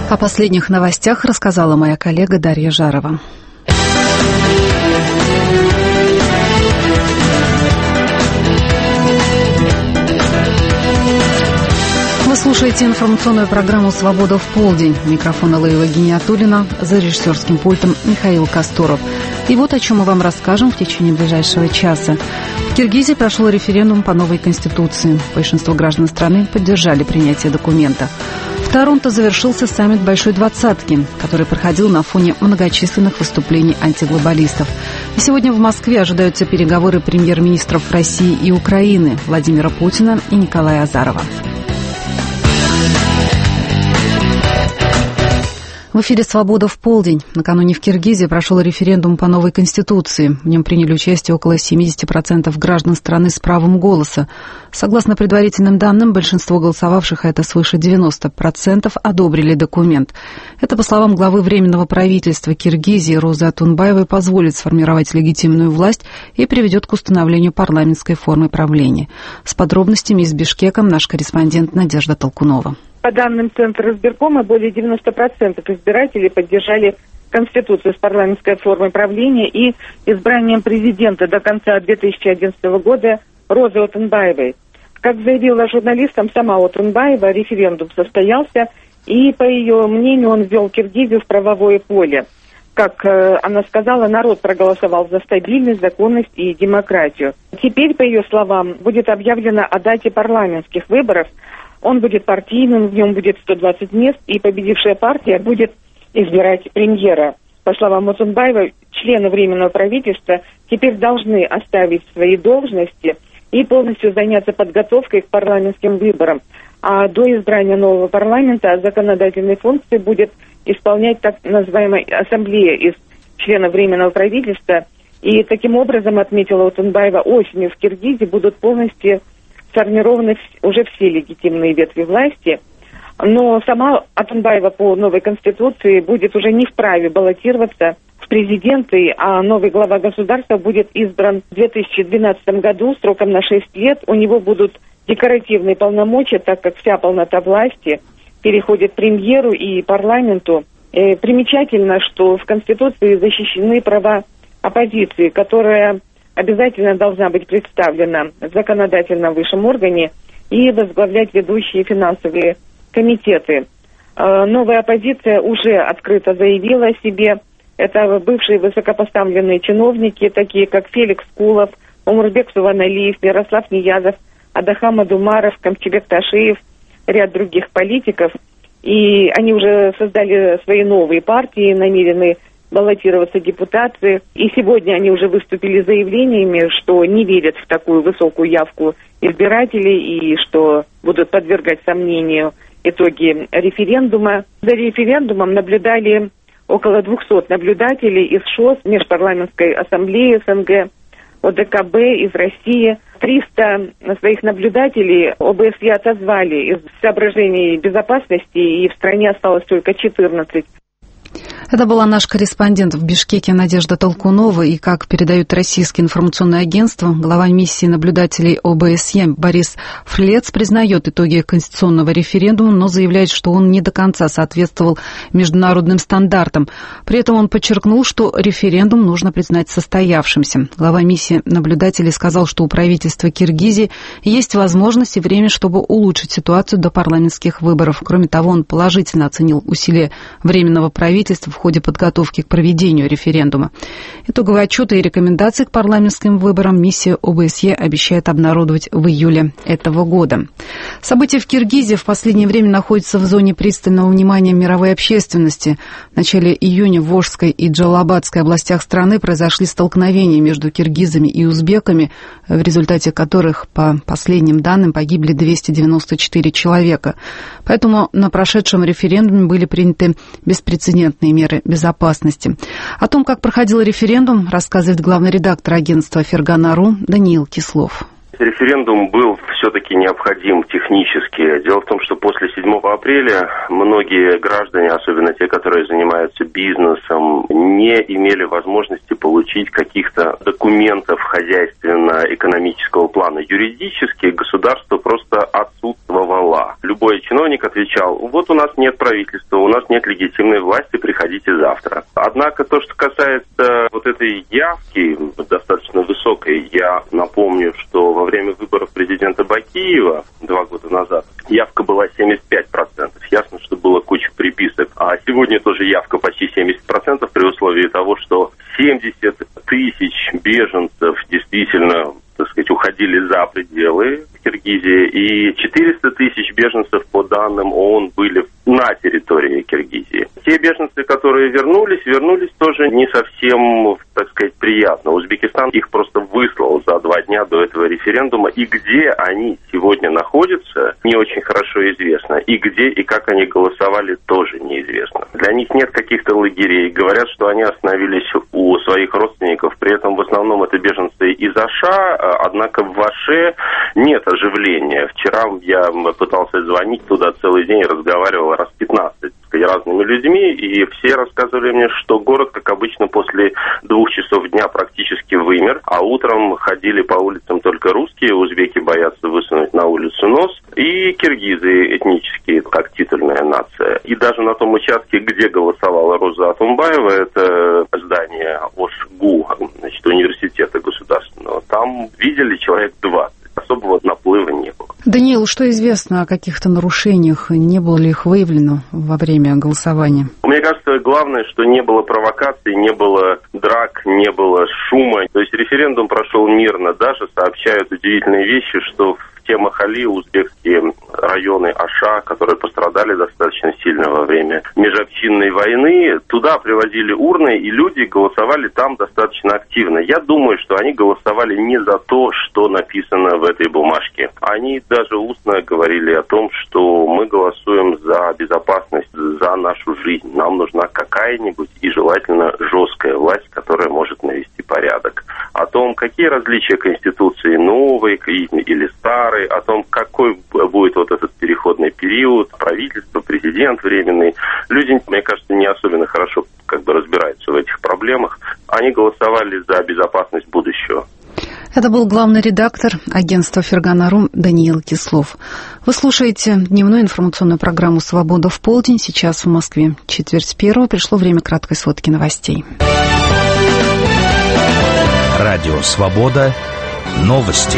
О последних новостях рассказала моя коллега Дарья Жарова. Вы слушаете информационную программу «Свобода в полдень». Микрофон Алаева Гиниатуллина, за режиссерским пультом Михаил Кастуров. И вот о чем мы вам расскажем в течение ближайшего часа. В Киргизии прошел референдум по новой конституции. Большинство граждан страны поддержали принятие документа. В Торонто завершился саммит Большой Двадцатки, который проходил на фоне многочисленных выступлений антиглобалистов. И сегодня в Москве ожидаются переговоры премьер-министров России и Украины Владимира Путина и Николая Азарова. В эфире «Свобода в полдень». Накануне в Киргизии прошел референдум по новой конституции. В нем приняли участие около 70% граждан страны с правом голоса. Согласно предварительным данным, большинство голосовавших, а это свыше 90%, одобрили документ. Это, по словам главы Временного правительства Киргизии Розы Атунбаевой, позволит сформировать легитимную власть и приведет к установлению парламентской формы правления. С подробностями из Бишкека наш корреспондент Надежда Толкунова. По данным Центра избиркома, более 90% избирателей поддержали Конституцию с парламентской формой правления и избранием президента до конца 2011 года Розы Атунбаевой. Как заявила журналистам сама Атунбаева, референдум состоялся, и, по ее мнению, он ввел Киргизию в правовое поле. Как она сказала, народ проголосовал за стабильность, законность и демократию. Теперь, по ее словам, будет объявлено о дате парламентских выборов. Он будет партийным, в нем будет 120 мест, и победившая партия будет избирать премьера. По словам Атунбаевой, члены Временного правительства теперь должны оставить свои должности и полностью заняться подготовкой к парламентским выборам. А до избрания нового парламента законодательные функции будет исполнять так называемая ассамблея из членов Временного правительства. И таким образом, отметила Атунбаева, осенью в Киргизии будут полностью сформированы уже все легитимные ветви власти, но сама Атунбаева по новой конституции будет уже не вправе баллотироваться в президенты, а новый глава государства будет избран в 2012 году сроком на 6 лет. У него будут декоративные полномочия, так как вся полнота власти переходит премьеру и парламенту. Примечательно, что в Конституции защищены права оппозиции, которая обязательно должна быть представлена в законодательном высшем органе и возглавлять ведущие финансовые комитеты. Новая оппозиция уже открыто заявила о себе. Это бывшие высокопоставленные чиновники, такие как Феликс Кулов, Омурбек Суваналиев, Мирослав Ниязов, Адахам Адумаров, Камчебек Ташиев, ряд других политиков. И они уже создали свои новые партии, намерены баллотироваться депутаты. И сегодня они уже выступили с заявлениями, что не верят в такую высокую явку избирателей и что будут подвергать сомнению итоги референдума. За референдумом наблюдали около 200 наблюдателей из ШОС, Межпарламентской ассамблеи СНГ, ОДКБ из России. 300 своих наблюдателей ОБСЕ отозвали из соображений безопасности, и в стране осталось только 14. Это была наш корреспондент в Бишкеке Надежда Толкунова, и, как передают российские информационные агентства, глава миссии наблюдателей ОБСЕ Борис Флец признает итоги конституционного референдума, но заявляет, что он не до конца соответствовал международным стандартам. При этом он подчеркнул, что референдум нужно признать состоявшимся. Глава миссии наблюдателей сказал, что у правительства Киргизии есть возможность и время, чтобы улучшить ситуацию до парламентских выборов. Кроме того, он положительно оценил усилия Временного правительства в ходе подготовки к проведению референдума. Итоговые отчеты и рекомендации к парламентским выборам миссия ОБСЕ обещает обнародовать в июле этого года. События в Киргизии в последнее время находятся в зоне пристального внимания мировой общественности. В начале июня в Волжской и Джалалабадской областях страны произошли столкновения между киргизами и узбеками, в результате которых, по последним данным, погибли 294 человека. Поэтому на прошедшем референдуме были приняты беспрецедентные меры безопасности. О том, как проходил референдум, рассказывает главный редактор агентства «Фергана.ру» Даниил Кислов. Референдум был все-таки необходим технически. Дело в том, что после 7 апреля многие граждане, особенно те, которые занимаются бизнесом, не имели возможности получить каких-то документов хозяйственно-экономического плана. Юридически государство просто отсутствовало. любой чиновник отвечал: вот у нас нет правительства, у нас нет легитимной власти, приходите завтра. Однако то, что касается вот этой явки, достаточно высокой, я напомню, что во время выборов президента Бакиева 2 года назад явка была 75%. Ясно, что было куча приписок. А сегодня тоже явка почти 70% при условии того, что 70 тысяч беженцев действительно, так сказать, уходили за пределы Киргизии, и 400 тысяч беженцев, по данным ООН, были на территории Киргизии. Те беженцы, которые вернулись тоже не совсем, так сказать, приятно. Узбекистан их просто выслал за 2 дня до этого референдума, и где они сегодня находятся, не очень хорошо известно. И где и как они голосовали, тоже неизвестно. Для них нет каких-то лагерей. Говорят, что они остановились у своих родственников, при этом в основном это беженцы из Аша, однако в Аше нет оживления. Вчера я пытался звонить туда целый день, разговаривал раз 15 с разными людьми, и все рассказывали мне, что город, как обычно, после 2 часов дня практически вымер, а утром ходили по улицам только русские, узбеки боятся высунуть на улицу нос, и киргизы этнические, как титульная нация. И даже на том участке, где голосовала Роза Атумбаева, это здание ОШГУ, значит, университета государственного, там видели человек 20. Особого наплыва не было. Даниил, что известно о каких-то нарушениях? Не было ли их выявлено во время голосования? Мне кажется, главное, что не было провокаций, не было драк, не было шума. То есть референдум прошел мирно. Даже сообщают удивительные вещи, что в те махали, узбекские районы Аша, которые пострадали достаточно сильно во время межобщинной войны, туда привозили урны, и люди голосовали там достаточно активно. Я думаю, что они голосовали не за то, что написано в этой бумажке. Они даже устно говорили о том, что мы голосуем за безопасность, за нашу жизнь. Нам нужна какая-нибудь и желательно жесткая власть, которая может навести порядок. О том, какие различия Конституции новой или старой, о том, какой будет вот этот переходный период, правительство, президент временный. Люди, мне кажется, не особенно хорошо разбираются в этих проблемах. Они голосовали за безопасность будущего. Это был главный редактор агентства «Фергана.ру» Даниил Кислов. Вы слушаете дневную информационную программу «Свобода в полдень». Сейчас в Москве 4:45. Пришло время краткой сводки новостей. Радио «Свобода». Новости.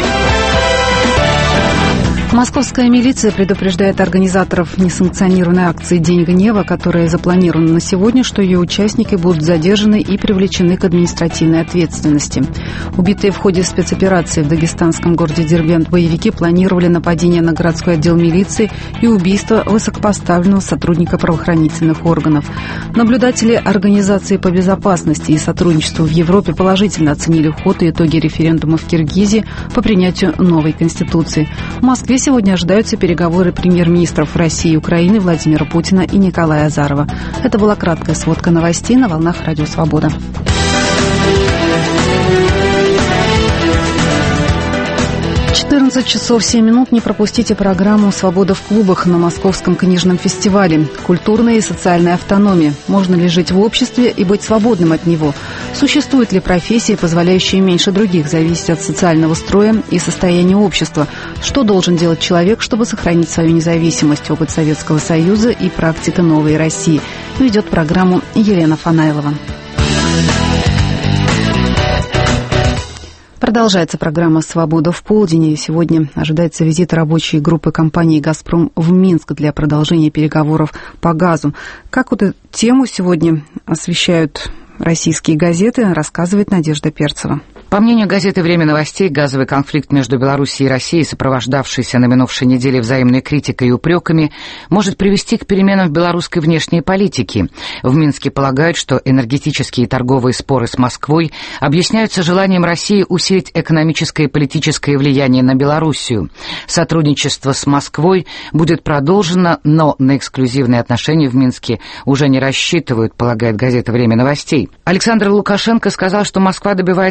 Московская милиция предупреждает организаторов несанкционированной акции «День гнева», которая запланирована на сегодня, что ее участники будут задержаны и привлечены к административной ответственности. Убитые в ходе спецоперации в дагестанском городе Дербент боевики планировали нападение на городской отдел милиции и убийство высокопоставленного сотрудника правоохранительных органов. Наблюдатели Организации по безопасности и сотрудничеству в Европе положительно оценили ход и итоги референдума в Киргизии по принятию новой конституции. В Москве сегодня ожидаются переговоры премьер-министров России и Украины Владимира Путина и Николая Азарова. Это была краткая сводка новостей на волнах Радио Свобода. 14 часов 7 минут. Не пропустите программу «Свобода в клубах» на Московском книжном фестивале. Культурная и социальная автономия. Можно ли жить в обществе и быть свободным от него? Существуют ли профессии, позволяющие меньше других зависеть от социального строя и состояния общества? Что должен делать человек, чтобы сохранить свою независимость? Опыт Советского Союза и практика новой России. Ведет программу Елена Фанайлова. Продолжается программа «Свобода в полдень». И сегодня ожидается визит рабочей группы компании «Газпром» в Минск для продолжения переговоров по газу. Как эту тему сегодня освещают российские газеты, рассказывает Надежда Перцева. По мнению газеты «Время новостей», газовый конфликт между Белоруссией и Россией, сопровождавшийся на минувшей неделе взаимной критикой и упреками, может привести к переменам в белорусской внешней политике. В Минске полагают, что энергетические и торговые споры с Москвой объясняются желанием России усилить экономическое и политическое влияние на Белоруссию. Сотрудничество с Москвой будет продолжено, но на эксклюзивные отношения в Минске уже не рассчитывают, полагает газета «Время новостей». Александр Лукашенко сказал, что Москва добивается приватизации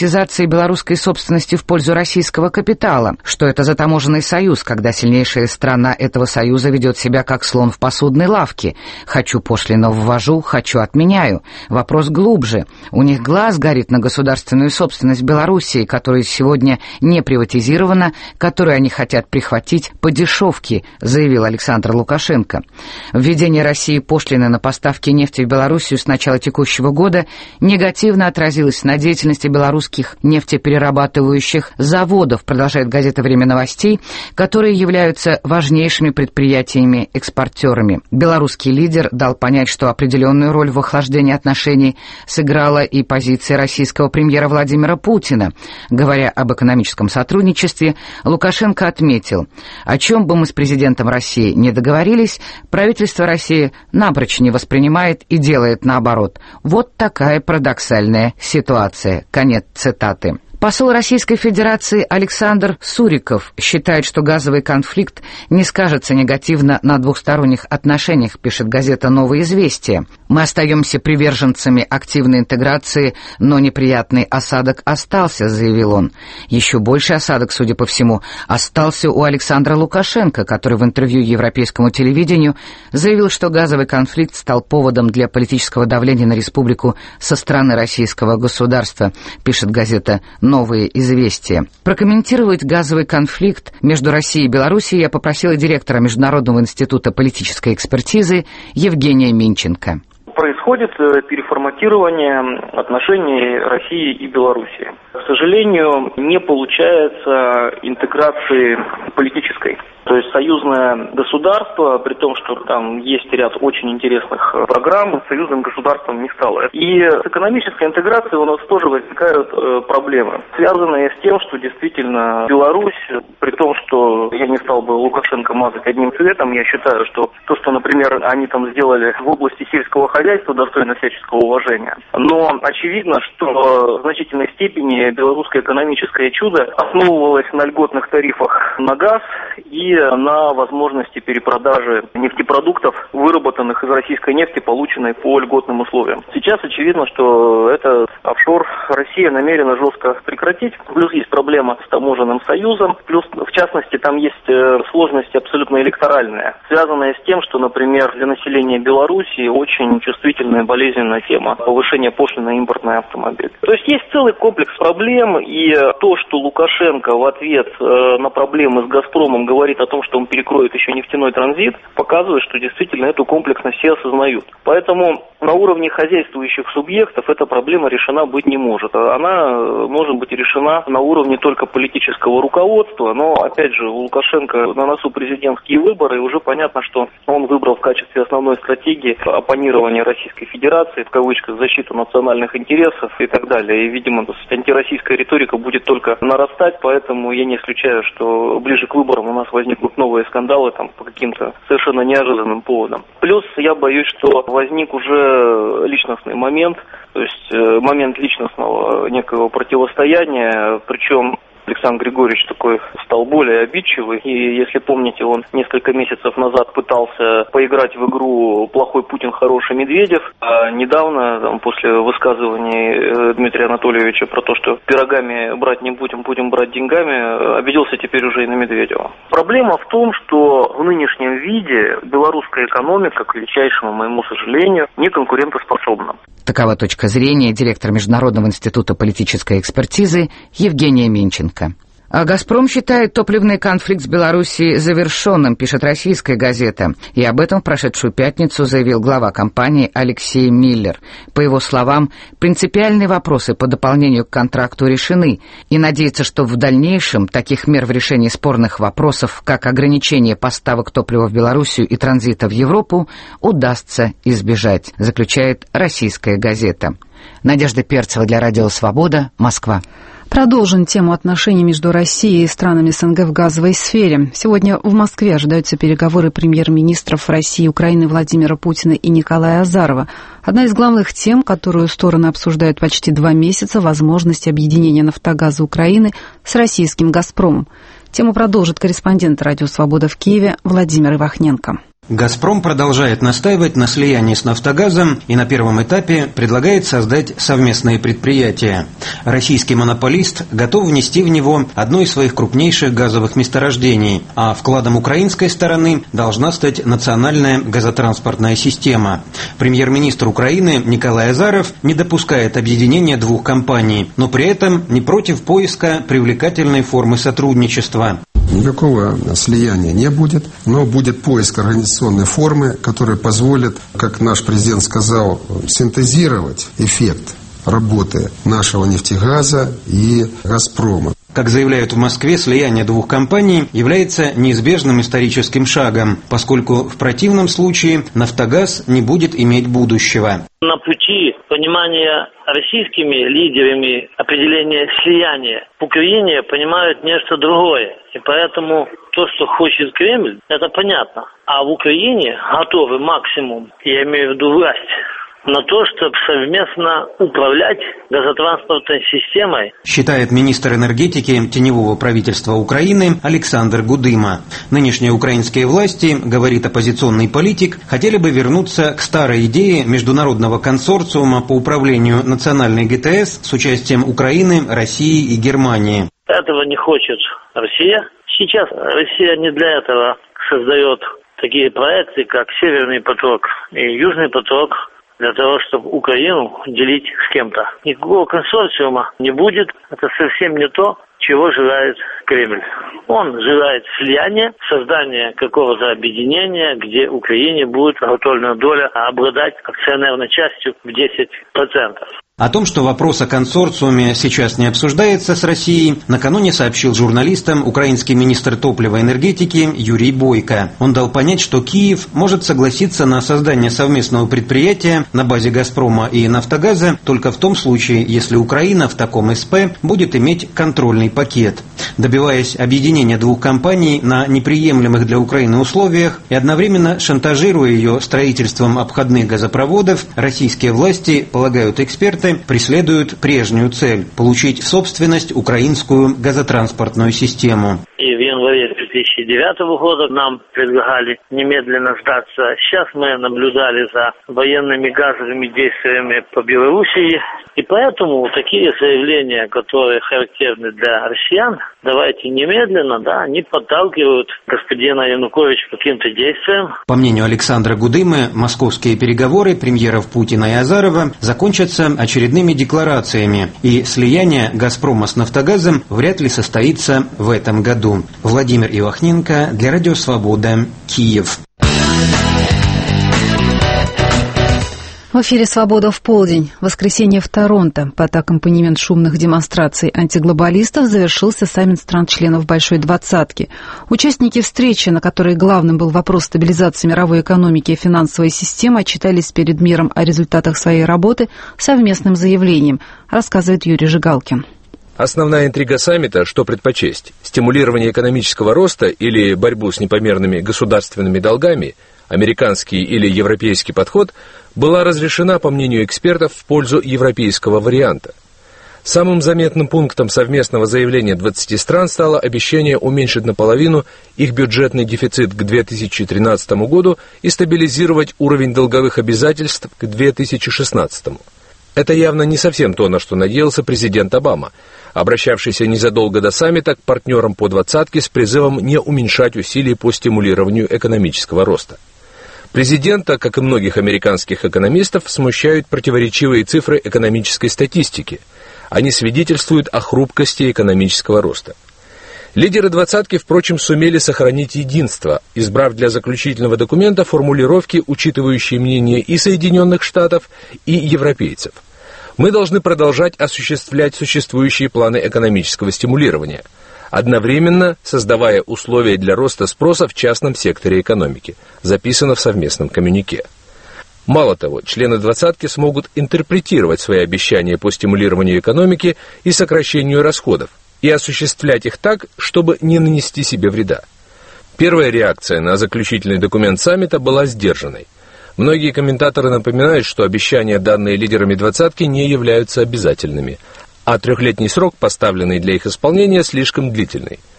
приватизации белорусской собственности в пользу российского капитала. Что это за таможенный союз, когда сильнейшая страна этого союза ведет себя как слон в посудной лавке? Хочу пошлину ввожу, хочу отменяю. Вопрос глубже. У них глаз горит на государственную собственность Белоруссии, которая сегодня не приватизирована, которую они хотят прихватить по дешевке, заявил Александр Лукашенко. Введение России пошлины на поставки нефти в Белоруссию с начала текущего года негативно отразилось на деятельности белорусских нефтеперерабатывающих заводов, продолжает газета «Время новостей», которые являются важнейшими предприятиями-экспортерами. Белорусский лидер дал понять, что определенную роль в охлаждении отношений сыграла и позиция российского премьера Владимира Путина. Говоря об экономическом сотрудничестве, Лукашенко отметил: о чем бы мы с президентом России не договорились, правительство России напрочь не воспринимает и делает наоборот. Вот такая парадоксальная ситуация. Конец цитаты. Посол Российской Федерации Александр Суриков считает, что газовый конфликт не скажется негативно на двухсторонних отношениях, пишет газета «Новое известие». «Мы остаемся приверженцами активной интеграции, но неприятный осадок остался», заявил он. Еще больший осадок, судя по всему, остался у Александра Лукашенко, который в интервью европейскому телевидению заявил, что газовый конфликт стал поводом для политического давления на республику со стороны российского государства, пишет газета «Новые известия». Прокомментировать газовый конфликт между Россией и Белоруссией я попросила директора Международного института политической экспертизы Евгения Минченко. Происходит переформатирование отношений России и Белоруссии. К сожалению, не получается интеграции политической. То есть союзное государство, при том, что там есть ряд очень интересных программ, союзным государством не стало. И с экономической интеграцией у нас тоже возникают проблемы, связанные с тем, что действительно Беларусь, при том, что я не стал бы Лукашенко мазать одним цветом, я считаю, что то, что, например, они там сделали в области сельского хозяйства, достойно всяческого уважения. Но очевидно, что в значительной степени белорусское экономическое чудо основывалось на льготных тарифах на газ и на возможности перепродажи нефтепродуктов, выработанных из российской нефти, полученной по льготным условиям. Сейчас очевидно, что этот офшор Россия намерена жестко прекратить. Плюс есть проблема с таможенным союзом. Плюс, в частности, там есть сложности абсолютно электоральные, связанные с тем, что, например, для населения Беларуси очень чувствительная болезненная тема повышения пошлин на импортные автомобили. То есть есть целый комплекс проблем, и то, что Лукашенко в ответ на проблемы с «Газпромом» говорит о том, что он перекроет еще нефтяной транзит, показывает, что действительно эту комплексность все осознают. Поэтому на уровне хозяйствующих субъектов эта проблема решена быть не может. Она может быть решена на уровне только политического руководства, но, опять же, у Лукашенко на носу президентские выборы, и уже понятно, что он выбрал в качестве основной стратегии оппонирование Российской Федерации, в кавычках, защиту национальных интересов и так далее. И, видимо, антироссийская риторика будет только нарастать, поэтому я не исключаю, что ближе к выборам у нас возникнут новые скандалы там по каким-то совершенно неожиданным поводам. Плюс я боюсь, что возник уже личностный момент, то есть момент личностного некого противостояния, причем Александр Григорьевич такой стал более обидчивый, и если помните, он несколько месяцев назад пытался поиграть в игру «Плохой Путин, хороший Медведев», а недавно, там, после высказываний Дмитрия Анатольевича про то, что пирогами брать не будем, будем брать деньгами, обиделся теперь уже и на Медведева. Проблема в том, что в нынешнем виде белорусская экономика, к величайшему моему сожалению, не конкурентоспособна. Такова точка зрения директора Международного института политической экспертизы Евгения Минченко. А «Газпром» считает топливный конфликт с Белоруссией завершенным, пишет российская газета. И об этом в прошедшую пятницу заявил глава компании Алексей Миллер. По его словам, принципиальные вопросы по дополнению к контракту решены, и надеется, что в дальнейшем таких мер в решении спорных вопросов, как ограничение поставок топлива в Белоруссию и транзита в Европу, удастся избежать, заключает российская газета. Надежда Перцева для Радио Свобода, Москва. Продолжим тему отношений между Россией и странами СНГ в газовой сфере. Сегодня в Москве ожидаются переговоры премьер-министров России и Украины Владимира Путина и Николая Азарова. Одна из главных тем, которую стороны обсуждают почти 2 месяца, возможность объединения «Нафтогаза» Украины с российским «Газпромом». Тему продолжит корреспондент «Радио Свобода» в Киеве Владимир Ивахненко. «Газпром» продолжает настаивать на слиянии с «Нафтогазом» и на первом этапе предлагает создать совместные предприятия. Российский монополист готов внести в него одно из своих крупнейших газовых месторождений, а вкладом украинской стороны должна стать национальная газотранспортная система. Премьер-министр Украины Николай Азаров не допускает объединения двух компаний, но при этом не против поиска привлекательной формы сотрудничества. Никакого слияния не будет, но будет поиск организационной формы, которая позволит, как наш президент сказал, синтезировать эффект работы нашего нефтегаза и «Газпрома». Как заявляют в Москве, слияние двух компаний является неизбежным историческим шагом, поскольку в противном случае «Нафтогаз» не будет иметь будущего. На пути понимания российскими лидерами определения слияния в Украине понимают нечто другое. И поэтому то, что хочет Кремль, это понятно. А в Украине готовы максимум, я имею в виду власть, на то, чтобы совместно управлять газотранспортной системой. Считает министр энергетики теневого правительства Украины Александр Гудыма. Нынешние украинские власти, говорит оппозиционный политик, хотели бы вернуться к старой идее международного консорциума по управлению национальной ГТС с участием Украины, России и Германии. Этого не хочет Россия. Сейчас Россия не для этого создает такие проекты, как «Северный поток» и «Южный поток», для того, чтобы Украину делить с кем-то. Никакого консорциума не будет. Это совсем не то, чего желает Кремль. Он желает слияния, создания какого-то объединения, где Украине будет готовная доля обладать акционерной частью в 10%. О том, что вопрос о консорциуме сейчас не обсуждается с Россией, накануне сообщил журналистам украинский министр топлива и энергетики Юрий Бойко. Он дал понять, что Киев может согласиться на создание совместного предприятия на базе «Газпрома» и «Нафтогаза» только в том случае, если Украина в таком СП будет иметь контрольный пакет. Добиваясь объединения двух компаний на неприемлемых для Украины условиях и одновременно шантажируя ее строительством обходных газопроводов, российские власти, полагают эксперты, преследуют прежнюю цель – получить в собственность украинскую газотранспортную систему. И в январе 2009 года нам предлагали немедленно сдаться. Сейчас мы наблюдали за военными газовыми действиями по Белоруссии. И поэтому такие заявления, которые характерны для россиян, давайте немедленно, они подталкивают господина Януковича к каким-то действиям. По мнению Александра Гудымы, московские переговоры премьеров Путина и Азарова закончатся очередными декларациями, и слияние «Газпрома» с «Нафтогазом» вряд ли состоится в этом году. Владимир Ивахненко для Радио Свобода, Киев. В эфире «Свобода в полдень». Воскресенье в Торонто. Под аккомпанемент шумных демонстраций антиглобалистов завершился саммит стран-членов Большой Двадцатки. Участники встречи, на которой главным был вопрос стабилизации мировой экономики и финансовой системы, отчитались перед миром о результатах своей работы совместным заявлением, рассказывает Юрий Жигалкин. Основная интрига саммита – что предпочесть – стимулирование экономического роста или борьбу с непомерными государственными долгами, американский или европейский подход – была разрешена, по мнению экспертов, в пользу европейского варианта. Самым заметным пунктом совместного заявления 20 стран стало обещание уменьшить наполовину их бюджетный дефицит к 2013 году и стабилизировать уровень долговых обязательств к 2016. Это явно не совсем то, на что надеялся президент Обама, обращавшийся незадолго до саммита к партнерам по двадцатке с призывом не уменьшать усилий по стимулированию экономического роста. Президента, как и многих американских экономистов, смущают противоречивые цифры экономической статистики. Они свидетельствуют о хрупкости экономического роста. Лидеры двадцатки, впрочем, сумели сохранить единство, избрав для заключительного документа формулировки, учитывающие мнения и Соединенных Штатов, и европейцев. Мы должны продолжать осуществлять существующие планы экономического стимулирования, одновременно создавая условия для роста спроса в частном секторе экономики, записано в совместном коммюнике. Мало того, члены двадцатки смогут интерпретировать свои обещания по стимулированию экономики и сокращению расходов и осуществлять их так, чтобы не нанести себе вреда. Первая реакция на заключительный документ саммита была сдержанной. Многие комментаторы напоминают, что обещания, данные лидерами двадцатки, не являются обязательными, а трехлетний срок, поставленный для их исполнения, слишком длительный.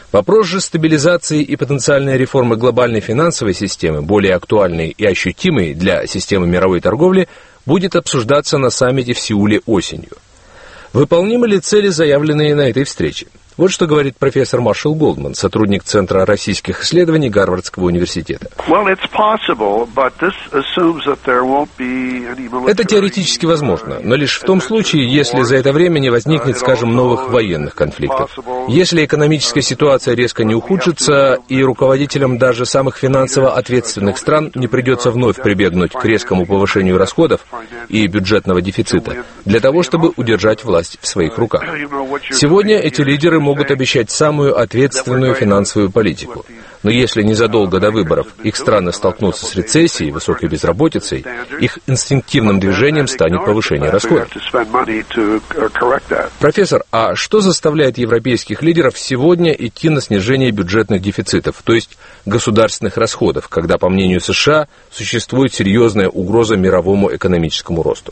Вопрос же стабилизации и потенциальной реформы глобальной финансовой системы, более актуальной и ощутимой для системы мировой торговли, будет обсуждаться на саммите в Сеуле осенью. Выполнимы ли цели, заявленные на этой встрече? Вот что говорит профессор Маршал Голдман, сотрудник Центра российских исследований Гарвардского университета. Это теоретически возможно, но лишь в том случае, если за это время не возникнет, скажем, новых военных конфликтов. Если экономическая ситуация резко не ухудшится, и руководителям даже самых финансово ответственных стран не придется вновь прибегнуть к резкому повышению расходов и бюджетного дефицита для того, чтобы удержать власть в своих руках. Сегодня эти лидеры могут обещать самую ответственную финансовую политику. Но если незадолго до выборов их страны столкнутся с рецессией, высокой безработицей, их инстинктивным движением станет повышение расходов. Профессор, а что заставляет европейских лидеров сегодня идти на снижение бюджетных дефицитов, то есть государственных расходов, когда, по мнению США, существует серьезная угроза мировому экономическому росту?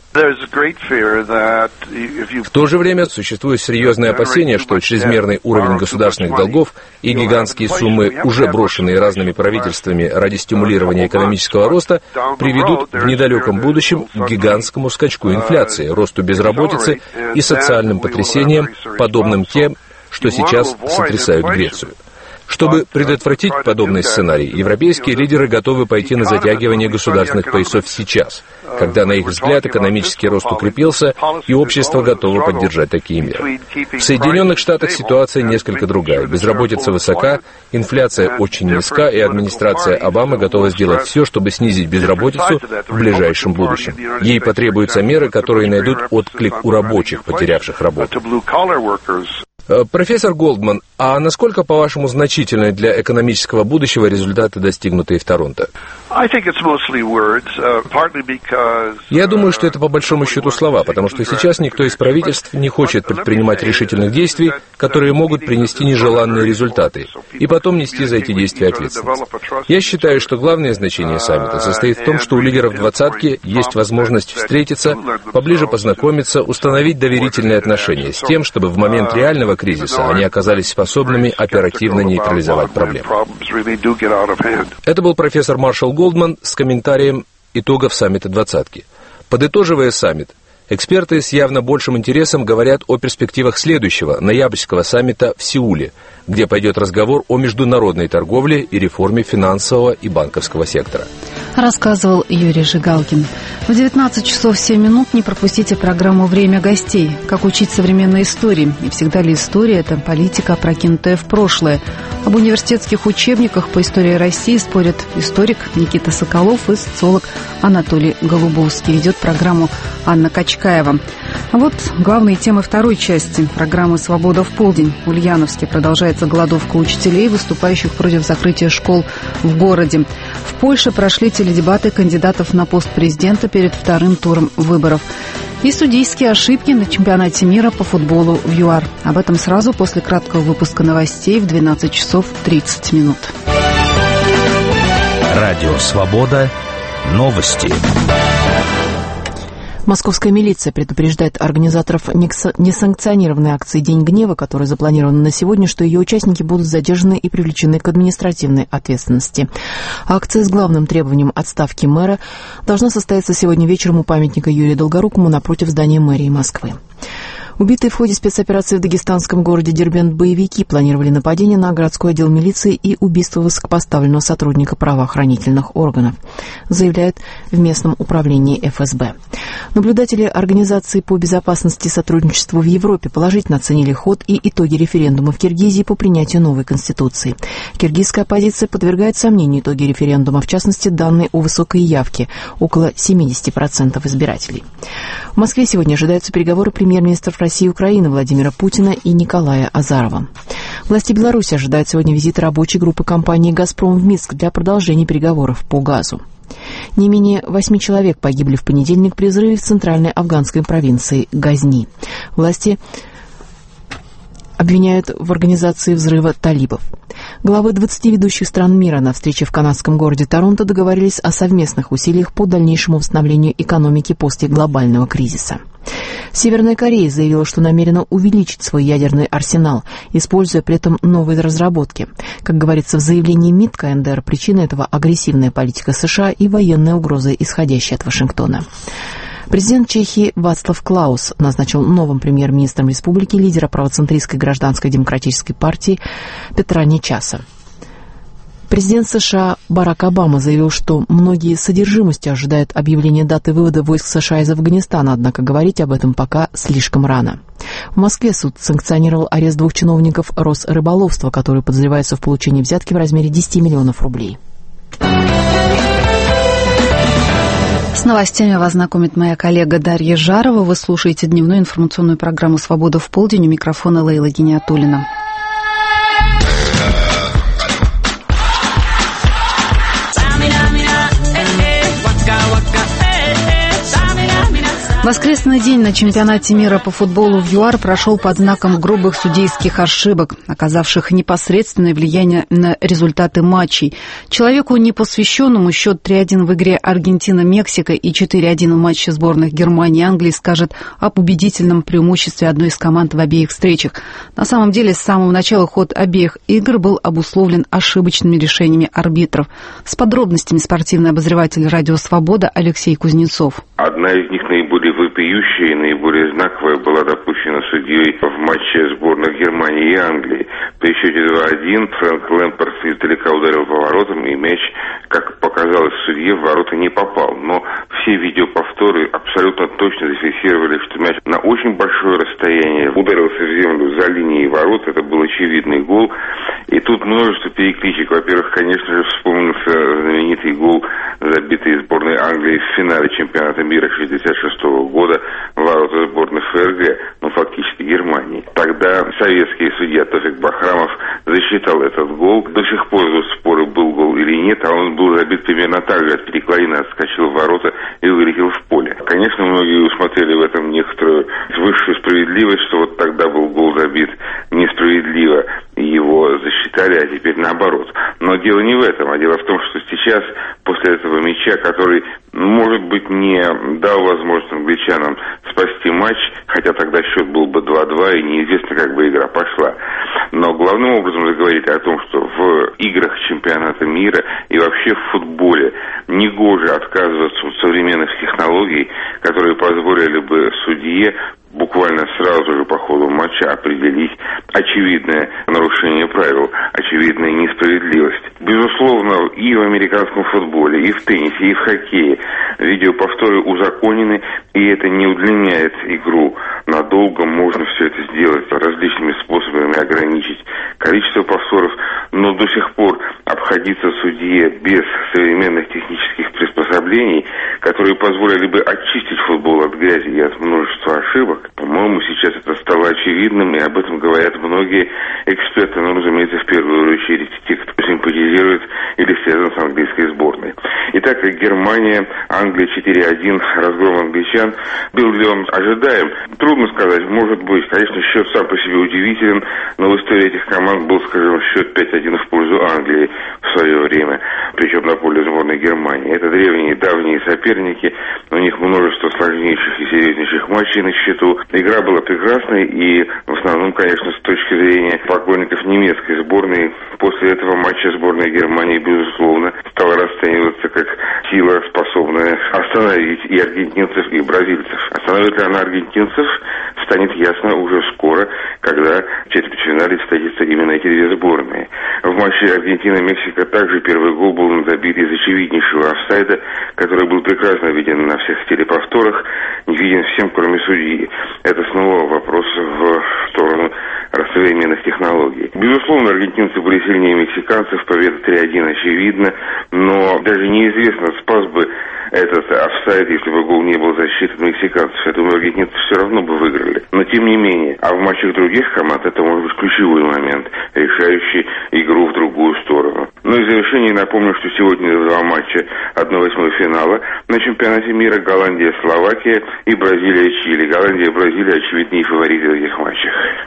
В то же время существует серьезное опасение, что чрезмерный уровень государственных долгов и гигантские суммы, уже брошенные разными правительствами ради стимулирования экономического роста, приведут в недалеком будущем к гигантскому скачку инфляции, росту безработицы и социальным потрясениям, подобным тем, что сейчас сотрясают Грецию. Чтобы предотвратить подобный сценарий, европейские лидеры готовы пойти на затягивание государственных поясов сейчас, когда, на их взгляд, экономический рост укрепился, и общество готово поддержать такие меры. В Соединенных Штатах ситуация несколько другая. Безработица высока, инфляция очень низка, и администрация Обамы готова сделать все, чтобы снизить безработицу в ближайшем будущем. Ей потребуются меры, которые найдут отклик у рабочих, потерявших работу. Профессор Голдман, а насколько, по-вашему, значительны для экономического будущего результаты, достигнутые в Торонто? Я думаю, что это по большому счету слова, потому что сейчас никто из правительств не хочет предпринимать решительных действий, которые могут принести нежеланные результаты, и потом нести за эти действия ответственность. Я считаю, что главное значение саммита состоит в том, что у лидеров двадцатки есть возможность встретиться, поближе познакомиться, установить доверительные отношения с тем, чтобы в момент реального кризиса они оказались способными оперативно нейтрализовать проблемы. Это был профессор Маршал Голдман с комментарием итогов саммита двадцатки. Подытоживая саммит, эксперты с явно большим интересом говорят о перспективах следующего ноябрьского саммита в Сеуле, где пойдет разговор о международной торговле и реформе финансового и банковского сектора. Рассказывал Юрий Жигалкин. В 19 часов 7 минут не пропустите программу «Время гостей». Как учить современной истории? И всегда ли история – это политика, опрокинутая в прошлое? Об университетских учебниках по истории России спорят историк Никита Соколов и социолог Анатолий Голубовский. Ведет программу Анна Качкаева. А вот главные темы второй части программы «Свобода в полдень». В Ульяновске продолжается голодовка учителей, выступающих против закрытия школ в городе. В Польше прошли теледебаты кандидатов на пост президента перед вторым туром выборов. И судейские ошибки на чемпионате мира по футболу в ЮАР. Об этом сразу после краткого выпуска новостей в 12 часов 30 минут. Радио «Свобода». Новости. Московская милиция предупреждает организаторов несанкционированной акции «День гнева», которая запланирована на сегодня, что ее участники будут задержаны и привлечены к административной ответственности. Акция с главным требованием отставки мэра должна состояться сегодня вечером у памятника Юрию Долгорукому напротив здания мэрии Москвы. Убитые в ходе спецоперации в дагестанском городе Дербент боевики планировали нападение на городской отдел милиции и убийство высокопоставленного сотрудника правоохранительных органов, заявляют в местном управлении ФСБ. Наблюдатели Организации по безопасности и сотрудничеству в Европе положительно оценили ход и итоги референдума в Киргизии по принятию новой конституции. Киргизская оппозиция подвергает сомнению итоги референдума, в частности, данные о высокой явке – около 70% избирателей. В Москве сегодня ожидаются переговоры премьер-министров России и Украины Владимира Путина и Николая Азарова. Власти Беларуси ожидают сегодня визита рабочей группы компании «Газпром» в Минск для продолжения переговоров по газу. Не менее 8 человек погибли в понедельник при взрыве в центральной афганской провинции Газни. Власти обвиняют в организации взрыва талибов. Главы 20 ведущих стран мира на встрече в канадском городе Торонто договорились о совместных усилиях по дальнейшему восстановлению экономики после глобального кризиса. Северная Корея заявила, что намерена увеличить свой ядерный арсенал, используя при этом новые разработки. Как говорится в заявлении МИД КНДР, причина этого — агрессивная политика США и военные угрозы, исходящие от Вашингтона. Президент Чехии Вацлав Клаус назначил новым премьер-министром республики лидера правоцентристской гражданской демократической партии Петра Нечаса. Президент США Барак Обама заявил, что многие с одержимостью ожидают объявления даты вывода войск США из Афганистана, однако говорить об этом пока слишком рано. В Москве суд санкционировал арест 2 чиновников Росрыболовства, которые подозреваются в получении взятки в размере 10 миллионов рублей. С новостями вас знакомит моя коллега Дарья Жарова. Вы слушаете дневную информационную программу «Свобода в полдень». У микрофона Лейла Гиниатуллина. Воскресный день на чемпионате мира по футболу в ЮАР прошел под знаком грубых судейских ошибок, оказавших непосредственное влияние на результаты матчей. Человеку непосвященному счет 3-1 в игре Аргентина-Мексика и 4-1 в матче сборных Германии и Англии скажет об убедительном преимуществе одной из команд в обеих встречах. На самом деле, с самого начала ход обеих игр был обусловлен ошибочными решениями арбитров. С подробностями спортивный обозреватель «Радио Свобода» Алексей Кузнецов. Одна из них наиболее вопиющая и наиболее знаковая была допущена судьей в матче сборных Германии и Англии. При счете 2-1 Фрэнк Лэмпард издалека ударил по воротам, и мяч, как показалось судье, в ворота не попал. Но все видеоповторы абсолютно точно зафиксировали, что мяч на очень большое расстояние ударился в землю за линией ворот. Это был очевидный гол. И тут множество перекличек. Во-первых, конечно же, вспомнился знаменитый гол, забитый сборной Англии в финале чемпионата мира 1966 года в ворота сборной ФРГ, фактически Германии. Тогда советский судья Тофик Бахрамов засчитал этот гол. До сих пор идут споры, был гол или нет, а он был забит примерно так же. От перекладины отскочил в ворота и вылетел в поле. Конечно, многие усмотрели в этом некоторую высшую справедливость, что вот тогда был гол забит несправедливо, и его засчитали, а теперь наоборот. Но дело не в этом, а дело в том, что сейчас, после этого мяча, который, может быть, не дал возможность англичанам спасти матч, хотя тогда счет был бы 2-2, и неизвестно, как бы игра пошла. Но главным образом заговорить о том, что в играх чемпионата мира и вообще в футболе негоже отказываться от современных технологий, которые позволили бы судье буквально сразу же по ходу матча определить очевидное нарушение правил, очевидная несправедливость. Безусловно, и в американском футболе, и в теннисе, и в хоккее видеоповторы узаконены, и это не удлиняет игру надолго. Можно все это сделать различными способами, ограничить количество повторов, но до сих пор обходиться судье без современных технических приспособлений, которые позволили бы очистить футбол от грязи и от множества ошибок, по-моему, сейчас это стало очевидным, и об этом говорят многие эксперты, но, разумеется, в первую очередь те, кто симпатизирует или связан с английской сборной. Итак, Германия, Англия 4-1, разгром англичан. Был ли он ожидаем? Трудно сказать. Может быть, конечно, счет сам по себе удивителен, но в истории этих команд был, скажем, счет 5-1 в пользу Англии в свое время, причем на поле сборной Германии. Это древние, давние соперники, у них множество сложнейших и серьезнейших матчей на счету. Игра была прекрасной, и в основном, конечно, с точки зрения поклонников немецкой сборной, после этого матча сборная Германии, безусловно, стала расцениваться как сила, способная остановить и аргентинцев, и бразильцев. Остановит ли она аргентинцев, станет ясно уже скоро, когда в четвертьфинале встретятся именно эти две сборные. В матче Аргентина-Мексика также первый гол был забит из очевиднейшего офсайда, который был прекрасно виден на всех телеповторах, не виден всем, кроме судьи. Это снова вопрос в сторону современных технологий. Безусловно, аргентинцы были сильнее мексиканцев, победа 3-1 очевидна, но даже неизвестно, спас бы этот офсайд, если бы гол не был засчитан мексиканцев. Я думаю, аргентинцы все равно бы выиграли. Но тем не менее, а в матчах других команд это может быть ключевой момент, решающий игру в другую сторону. Ну и в завершении напомню, что сегодня два матча 1/8 финала на чемпионате мира: Голландия-Словакия и Бразилия-Чили. Голландия и Бразилия очевидные фавориты в этих матчах.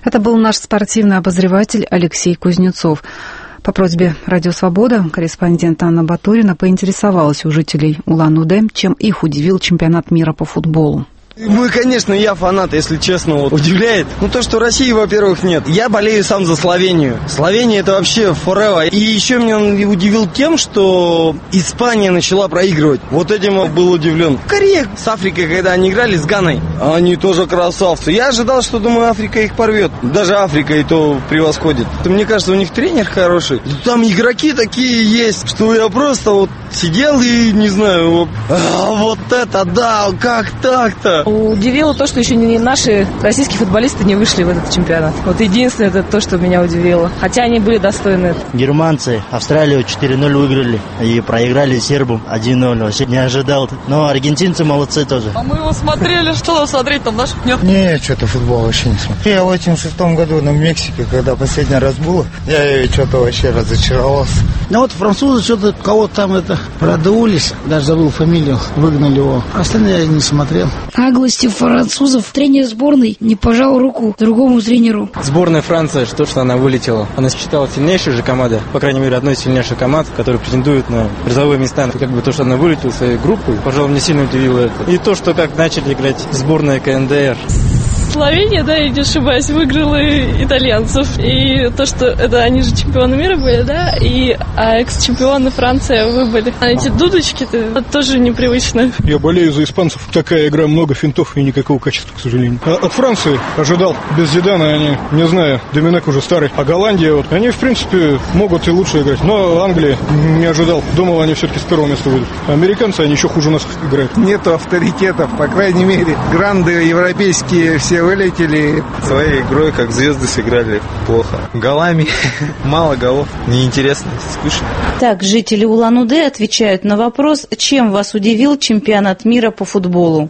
Это был наш спортивный обозреватель Алексей Кузнецов. По просьбе «Радио Свобода» корреспондент Анна Батурина поинтересовалась у жителей Улан-Удэ, чем их удивил чемпионат мира по футболу. Ну и, конечно, я фанат, если честно, удивляет. То, что России, во-первых, нет. Я болею сам за Словению. Словения это вообще forever. И еще меня удивил тем, что Испания начала проигрывать. Вот этим я был удивлен. Корея с Африкой, когда они играли с Ганой, они тоже красавцы. Я ожидал, что, думаю, Африка их порвет. Даже Африка и то превосходит. Мне кажется, у них тренер хороший. Там игроки такие есть, что я просто сидел и не знаю, вот это да, как так-то? Удивило то, что еще не наши российские футболисты не вышли в этот чемпионат. Единственное, это то, что меня удивило. Хотя они были достойны. Германцы Австралию 4-0 выиграли и проиграли сербам 1-0. Вообще не ожидал. Но аргентинцы молодцы тоже. А мы его смотрели, что нам смотреть, там наших нет. Не, что-то футбол вообще не смотрел. Я в 86 году в Мексике, когда последний раз был, я что-то вообще разочаровался. Французы что-то кого-то там продулись, даже забыл фамилию, выгнали его. Остальные я не смотрел. Наглости французов. Тренер сборной не пожал руку другому тренеру. Сборная Франции, что она вылетела. Она считала сильнейшей же командой, по крайней мере, одной из сильнейших команд, которые претендуют на призовые места. То, что она вылетела своей группой, пожалуй, мне сильно удивило это. И то, что как начали играть сборная КНДР. Словения, да, я не ошибаюсь, выиграла итальянцев. И то, что это они же чемпионы мира были, да, а экс-чемпионы Франции выбыли. А эти дудочки-то это тоже непривычно. Я болею за испанцев. Такая игра, много финтов и никакого качества, к сожалению. От Франции ожидал. Без Зидана они, не знаю, Доминек уже старый. А Голландия, они, в принципе, могут и лучше играть. Но Англия не ожидал. Думал, они все-таки с первого места выйдут. Американцы, они еще хуже нас играют. Нету авторитетов, по крайней мере. Гранды европейские все вылетели. Своей игрой, как звезды, сыграли плохо. Голами мало голов. Неинтересно, скучно. Так, жители Улан-Удэ отвечают на вопрос, чем вас удивил чемпионат мира по футболу.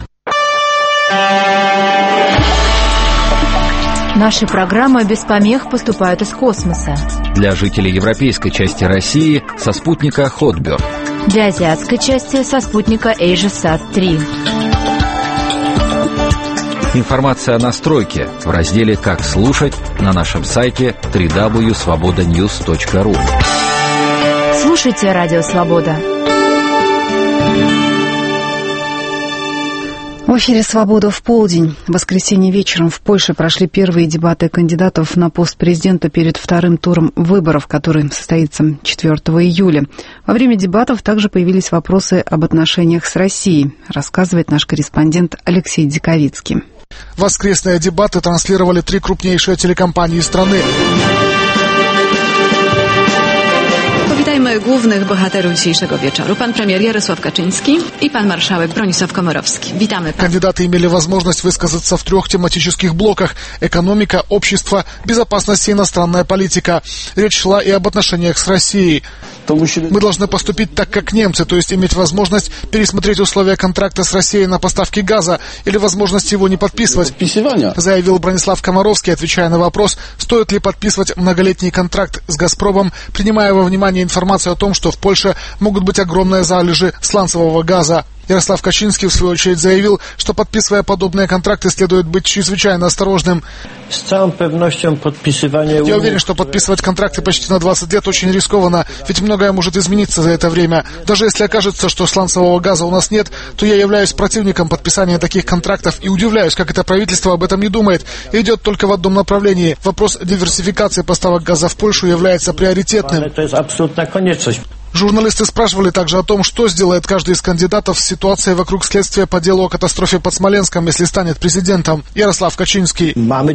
Наши программы без помех поступают из космоса. Для жителей европейской части России со спутника Hotbird. Для азиатской части со спутника AsiaSat-3. Информация о настройке в разделе «Как слушать» на нашем сайте www.svobodanews.ru. Слушайте «Радио Свобода». В эфире «Свобода в полдень». В воскресенье вечером в Польше прошли первые дебаты кандидатов на пост президента перед вторым туром выборов, который состоится 4 июля. Во время дебатов также появились вопросы об отношениях с Россией, рассказывает наш корреспондент Алексей Диковицкий. Воскресные дебаты транслировали 3 крупнейшие телекомпании страны. Powitajmy głównych bohaterów dzisiejszego wieczoru. Pan premier Jarosław Kaczyński и pan marszałek Bronisław Komorowski. Witamy. Кандидаты имели возможность высказаться в 3 тематических блоках: экономика, общество, безопасность и иностранная политика. Речь шла и об отношениях с Россией. Мы должны поступить так, как немцы, то есть иметь возможность пересмотреть условия контракта с Россией на поставки газа или возможность его не подписывать, заявил Бронислав Комаровский, отвечая на вопрос, стоит ли подписывать многолетний контракт с «Газпромом», принимая во внимание информацию о том, что в Польше могут быть огромные залежи сланцевого газа. Ярослав Качинский, в свою очередь, заявил, что, подписывая подобные контракты, следует быть чрезвычайно осторожным. Я уверен, что подписывать контракты почти на 20 лет очень рискованно, ведь многое может измениться за это время. Даже если окажется, что сланцевого газа у нас нет, то я являюсь противником подписания таких контрактов и удивляюсь, как это правительство об этом не думает и идет только в одном направлении. Вопрос диверсификации поставок газа в Польшу является приоритетным. Журналисты спрашивали также о том, что сделает каждый из кандидатов с ситуацией вокруг следствия по делу о катастрофе под Смоленском, если станет президентом. Ярослав Качинский. Мы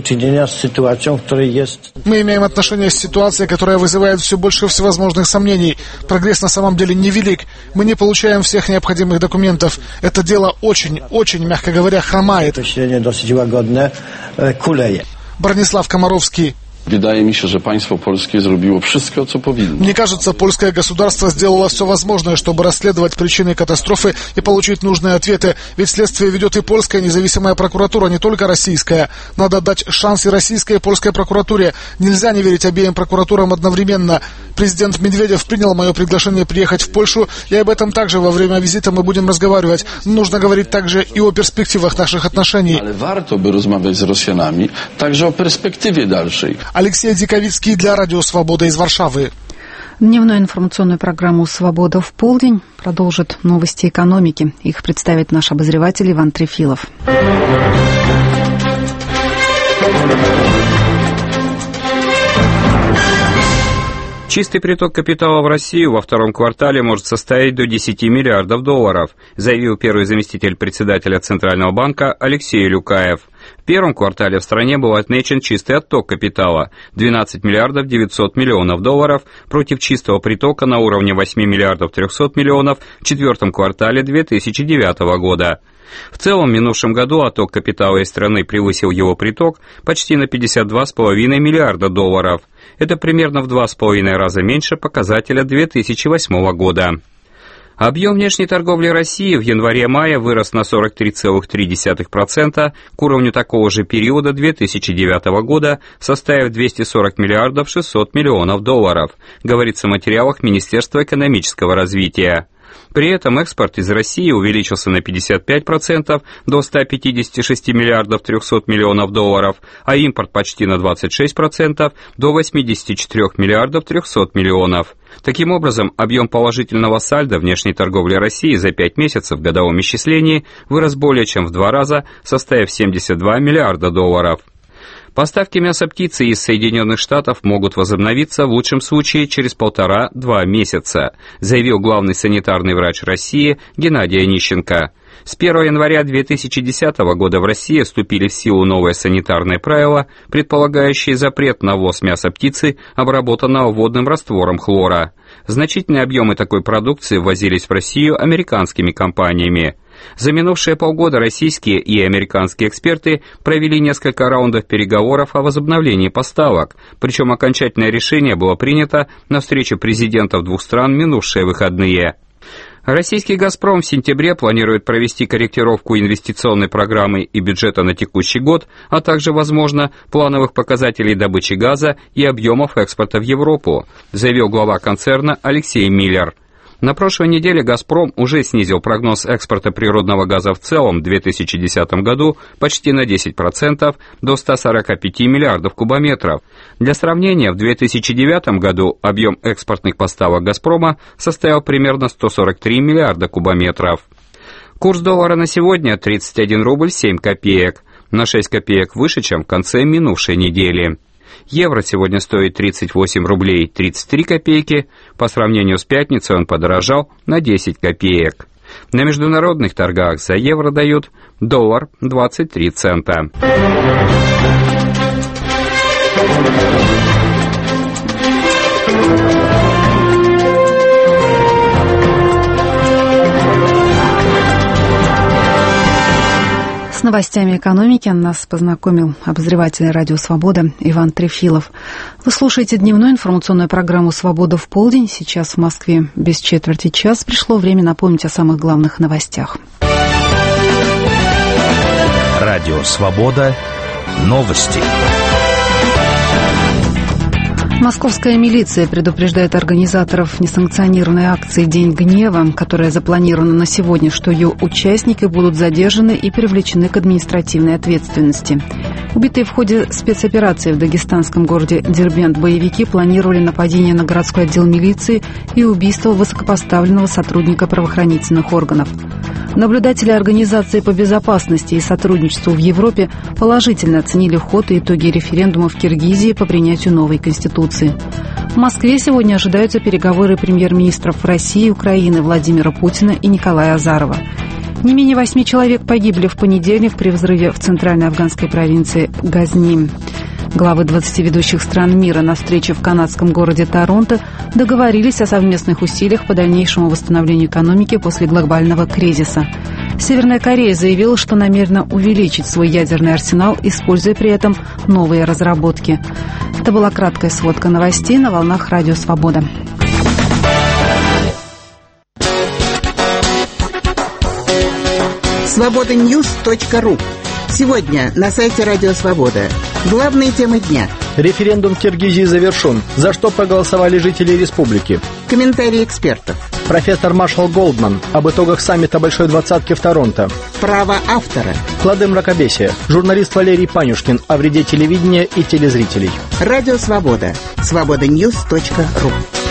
имеем отношение с ситуацией, которая вызывает все больше всевозможных сомнений. Прогресс на самом деле невелик. Мы не получаем всех необходимых документов. Это дело очень, мягко говоря, хромает. Бронислав Комаровский. Мне кажется, польское государство сделало все возможное, чтобы расследовать причины катастрофы и получить нужные ответы. Ведь следствие ведет и польская независимая прокуратура, не только российская. Надо дать шанс и российской, и польской прокуратуре. Нельзя не верить обеим прокуратурам одновременно. Президент Медведев принял мое приглашение приехать в Польшу, и об этом также во время визита мы будем разговаривать. Нужно говорить также и о перспективах наших отношений. Алексей Диковицкий для Радио Свобода из Варшавы. Дневную информационную программу «Свобода в полдень» продолжит новости экономики. Их представит наш обозреватель Иван Трефилов. Чистый приток капитала в Россию во втором квартале может составить до 10 миллиардов долларов, заявил первый заместитель председателя Центрального банка Алексей Люкаев. В первом квартале в стране был отмечен чистый отток капитала – 12 миллиардов 900 миллионов долларов против чистого притока на уровне 8 миллиардов 300 миллионов в четвертом квартале 2009 года. В целом, в минувшем году отток капитала из страны превысил его приток почти на 52,5 миллиарда долларов. Это примерно в 2,5 раза меньше показателя 2008 года. Объем внешней торговли России в январе-мае вырос на 43,3% к уровню такого же периода 2009 года, составив 240 миллиардов 600 миллионов долларов, говорится в материалах Министерства экономического развития. При этом экспорт из России увеличился на 55% до 156 миллиардов 300 миллионов долларов, а импорт почти на 26% до 84 миллиардов 300 миллионов. Таким образом, объем положительного сальдо внешней торговли России за 5 месяцев в годовом исчислении вырос более чем в 2 раза, составив 72 миллиарда долларов. Поставки мяса птицы из Соединенных Штатов могут возобновиться в лучшем случае через 1,5-2 месяца, заявил главный санитарный врач России Геннадий Онищенко. С 1 января 2010 года в России вступили в силу новые санитарные правила, предполагающие запрет на ввоз мяса птицы, обработанного водным раствором хлора. Значительные объемы такой продукции ввозились в Россию американскими компаниями. За минувшие полгода российские и американские эксперты провели несколько раундов переговоров о возобновлении поставок, причем окончательное решение было принято на встрече президентов двух стран в минувшие выходные. Российский «Газпром» в сентябре планирует провести корректировку инвестиционной программы и бюджета на текущий год, а также, возможно, плановых показателей добычи газа и объемов экспорта в Европу, заявил глава концерна Алексей Миллер. На прошлой неделе «Газпром» уже снизил прогноз экспорта природного газа в целом в 2010 году почти на 10% до 145 миллиардов кубометров. Для сравнения, в 2009 году объем экспортных поставок «Газпрома» составил примерно 143 миллиарда кубометров. Курс доллара на сегодня 31 рубль 7 копеек, на 6 копеек выше, чем в конце минувшей недели. Евро сегодня стоит 38 рублей 33 копейки, по сравнению с пятницей он подорожал на 10 копеек. На международных торгах за евро дают доллар 23 цента. С новостями экономики нас познакомил обозреватель «Радио Свобода» Иван Трефилов. Вы слушаете дневную информационную программу «Свобода в полдень». Сейчас в Москве без четверти час. Пришло время напомнить о самых главных новостях. Радио Свобода. Новости. Московская милиция предупреждает организаторов несанкционированной акции «День гнева», которая запланирована на сегодня, что ее участники будут задержаны и привлечены к административной ответственности. Убитые в ходе спецоперации в дагестанском городе Дербент боевики планировали нападение на городской отдел милиции и убийство высокопоставленного сотрудника правоохранительных органов. Наблюдатели Организации по безопасности и сотрудничеству в Европе положительно оценили ход и итоги референдума в Киргизии по принятию новой конституции. В Москве сегодня ожидаются переговоры премьер-министров России и Украины Владимира Путина и Николая Азарова. Не менее 8 человек погибли в понедельник при взрыве в центральной афганской провинции Газни. Главы 20 ведущих стран мира на встрече в канадском городе Торонто договорились о совместных усилиях по дальнейшему восстановлению экономики после глобального кризиса. Северная Корея заявила, что намерена увеличить свой ядерный арсенал, используя при этом новые разработки. Это была краткая сводка новостей на волнах Радио Свобода. Свободаньюз.ру. Сегодня на сайте Радио Свобода. Главные темы дня. Референдум в Киргизии завершен. За что проголосовали жители республики? Комментарии экспертов. Профессор Маршал Голдман об итогах саммита Большой Двадцатки в Торонто. Право автора. Плоды мракобесия. Журналист Валерий Панюшкин о вреде телевидения и телезрителей. Радио Свобода. Свободаньюз.ру.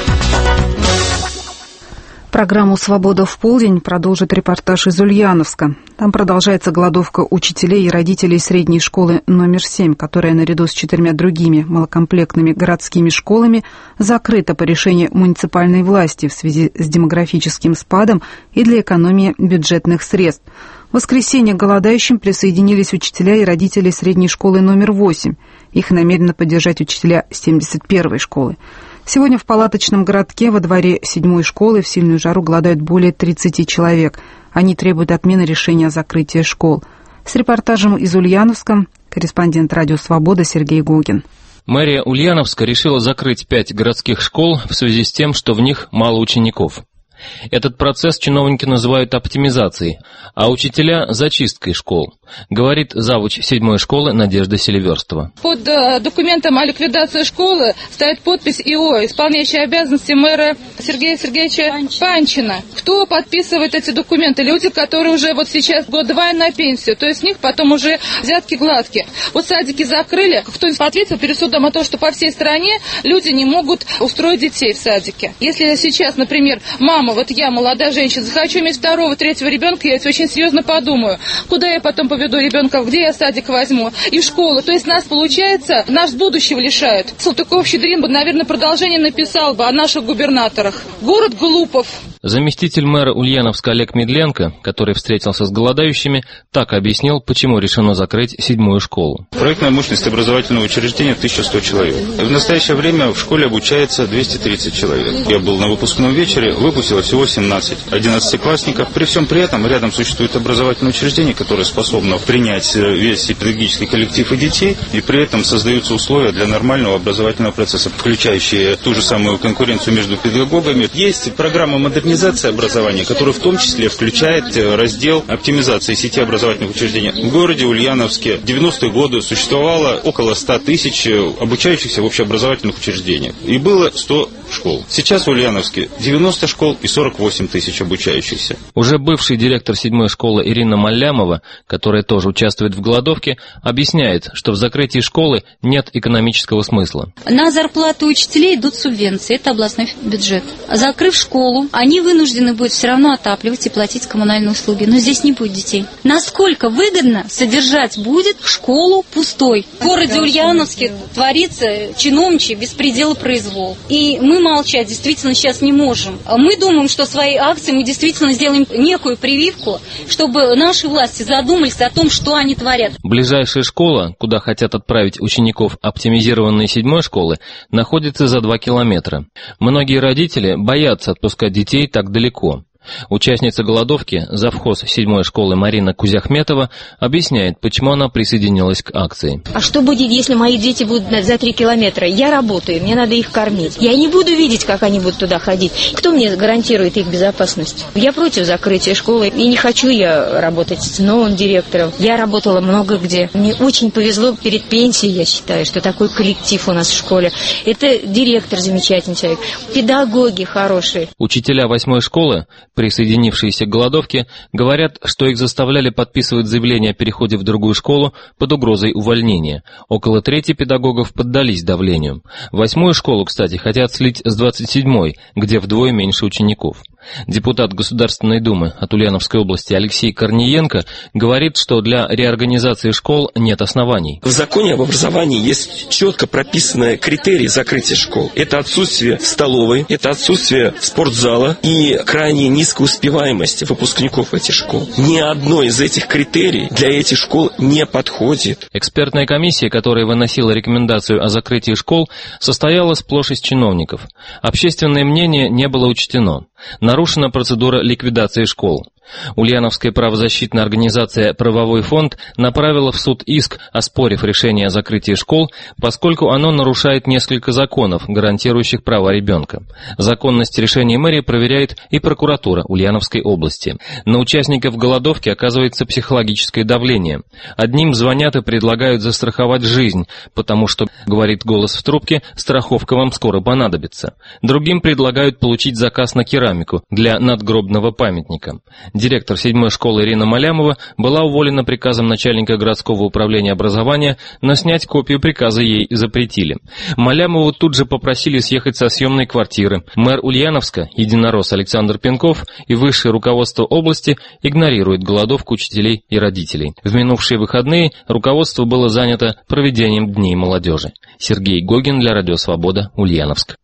Программу «Свобода в полдень» продолжит репортаж из Ульяновска. Там продолжается голодовка учителей и родителей средней школы номер 7, которая наряду с 4 другими малокомплектными городскими школами закрыта по решению муниципальной власти в связи с демографическим спадом и для экономии бюджетных средств. В воскресенье к голодающим присоединились учителя и родители средней школы номер 8. Их намерены поддержать учителя 71-й школы. Сегодня в палаточном городке во дворе 7-й школы в сильную жару голодают более 30 человек. Они требуют отмены решения о закрытии школ. С репортажем из Ульяновска корреспондент «Радио Свобода» Сергей Гогин. Мэрия Ульяновска решила закрыть 5 городских школ в связи с тем, что в них мало учеников. Этот процесс чиновники называют оптимизацией, а учителя – зачисткой школ, говорит завуч 7-й школы Надежда Селиверстова. Под документом о ликвидации школы стоит подпись ИО, исполняющей обязанности мэра Сергея Сергеевича Панчина. Кто подписывает эти документы? Люди, которые уже вот сейчас год-два на пенсию, то есть с них потом уже взятки гладкие. Вот садики закрыли, кто-нибудь ответил перед судом о том, что по всей стране люди не могут устроить детей в садике. Если сейчас, например, мама, вот я, молодая женщина, захочу иметь 2-го, 3-го ребенка, я очень серьезно подумаю, куда я потом поведу ребенка, где я садик возьму, и в школу. То есть нас, получается, нас будущего лишают. Салтыков-Щедрин бы, наверное, продолжение написал бы о наших губернаторах. Город Глупов. Заместитель мэра Ульяновска Олег Медленко, который встретился с голодающими, так объяснил, почему решено закрыть 7-ю школу. Проектная мощность образовательного учреждения 1100 человек. В настоящее время в школе обучается 230 человек. Я был на выпускном вечере, выпустило всего 17 11-классников. При всем при этом рядом существует образовательное учреждение, которое способно принять весь педагогический коллектив и детей, и при этом создаются условия для нормального образовательного процесса, включающие ту же самую конкуренцию между педагогами. Есть программа модернизации образования, которая в том числе включает раздел оптимизации сети образовательных учреждений. В городе Ульяновске в 90-е годы существовало около 100 тысяч обучающихся в общеобразовательных учреждениях. И было 100 школ. Сейчас в Ульяновске 90 школ и 48 тысяч обучающихся. Уже бывший директор 7-й школы Ирина Малямова, которая тоже участвует в голодовке, объясняет, что в закрытии школы нет экономического смысла. На зарплату учителей идут субвенции, это областной бюджет. Закрыв школу, они вынуждены будут все равно отапливать и платить коммунальные услуги. Но здесь не будет детей. Насколько выгодно содержать будет школу пустой? В городе Ульяновске творится чиновничий беспредел произвол. И мы молчать действительно сейчас не можем. Мы думаем, что своей акцией мы действительно сделаем некую прививку, чтобы наши власти задумались о том, что они творят. Ближайшая школа, куда хотят отправить учеников оптимизированной 7-й школы, находится за 2 километра. Многие родители боятся отпускать детей так далеко. Участница голодовки, завхоз 7-й школы Марина Кузяхметова, объясняет, почему она присоединилась к акции. А что будет, если мои дети будут за 3 километра? Я работаю, мне надо их кормить. Я не буду видеть, как они будут туда ходить. Кто мне гарантирует их безопасность? Я против закрытия школы, и не хочу я работать с новым директором. Я работала много где. Мне очень повезло перед пенсией, я считаю, что такой коллектив у нас в школе. Это директор замечательный человек, педагоги хорошие. Учителя 8-й школы, присоединившиеся к голодовке, говорят, что их заставляли подписывать заявление о переходе в другую школу под угрозой увольнения. Около трети педагогов поддались давлению. 8-ю школу, кстати, хотят слить с 27-й, где вдвое меньше учеников. Депутат Государственной Думы от Ульяновской области Алексей Корниенко говорит, что для реорганизации школ нет оснований. В законе об образовании есть четко прописанные критерии закрытия школ. Это отсутствие столовой, это отсутствие спортзала и крайне низкая успеваемость выпускников этих школ. Ни одно из этих критерий для этих школ не подходит. Экспертная комиссия, которая выносила рекомендацию о закрытии школ, состояла сплошь из чиновников. Общественное мнение не было учтено. Нарушена процедура ликвидации школ. Ульяновская правозащитная организация «Правовой фонд» направила в суд иск, оспорив решение о закрытии школ, поскольку оно нарушает несколько законов, гарантирующих права ребенка. Законность решения мэрии проверяет и прокуратура Ульяновской области. На участников голодовки оказывается психологическое давление. Одним звонят и предлагают застраховать жизнь, потому что, говорит голос в трубке, страховка вам скоро понадобится. Другим предлагают получить заказ на керамику для надгробного памятника. Директор 7-й школы Ирина Малямова была уволена приказом начальника городского управления образования, но снять копию приказа ей запретили. Малямову тут же попросили съехать со съемной квартиры. Мэр Ульяновска, единорос Александр Пенков, и высшее руководство области игнорирует голодовку учителей и родителей. В минувшие выходные руководство было занято проведением Дней молодежи. Сергей Гогин для Радио Свобода, Ульяновск.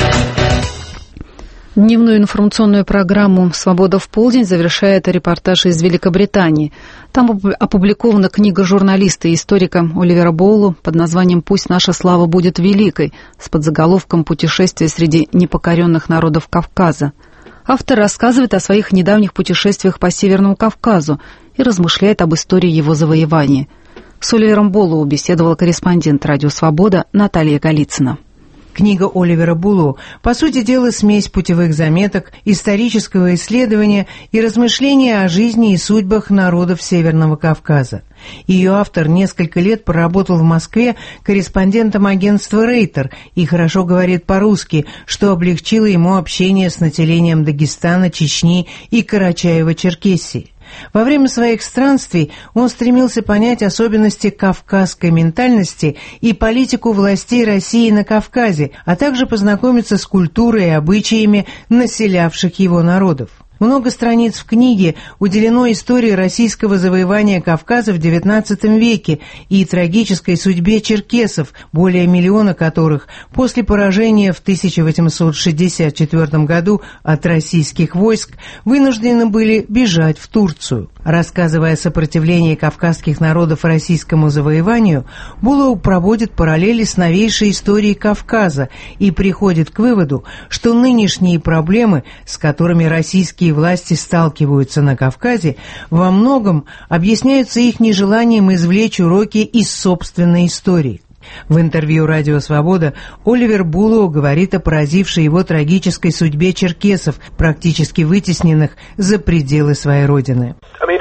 Дневную информационную программу «Свобода в полдень» завершает репортаж из Великобритании. Там опубликована книга журналиста и историка Оливера Боулу под названием «Пусть наша слава будет великой» с подзаголовком «Путешествие среди непокоренных народов Кавказа». Автор рассказывает о своих недавних путешествиях по Северному Кавказу и размышляет об истории его завоевания. С Оливером Боулу беседовала корреспондент «Радио Свобода» Наталья Голицына. Книга Оливера Булу, по сути дела, смесь путевых заметок, исторического исследования и размышления о жизни и судьбах народов Северного Кавказа. Ее автор несколько лет проработал в Москве корреспондентом агентства «Рейтер» и хорошо говорит по-русски, что облегчило ему общение с населением Дагестана, Чечни и Карачаево-Черкесии. Во время своих странствий он стремился понять особенности кавказской ментальности и политику властей России на Кавказе, а также познакомиться с культурой и обычаями населявших его народов. Много страниц в книге уделено истории российского завоевания Кавказа в XIX веке и трагической судьбе черкесов, более миллиона которых после поражения в 1864 году от российских войск вынуждены были бежать в Турцию. Рассказывая о сопротивлении кавказских народов российскому завоеванию, Булоу проводит параллели с новейшей историей Кавказа и приходит к выводу, что нынешние проблемы, с которыми российские власти сталкиваются на Кавказе, во многом объясняются их нежеланием извлечь уроки из собственной истории. В интервью «Радио Свобода» Оливер Булоу говорит о поразившей его трагической судьбе черкесов, практически вытесненных за пределы своей родины.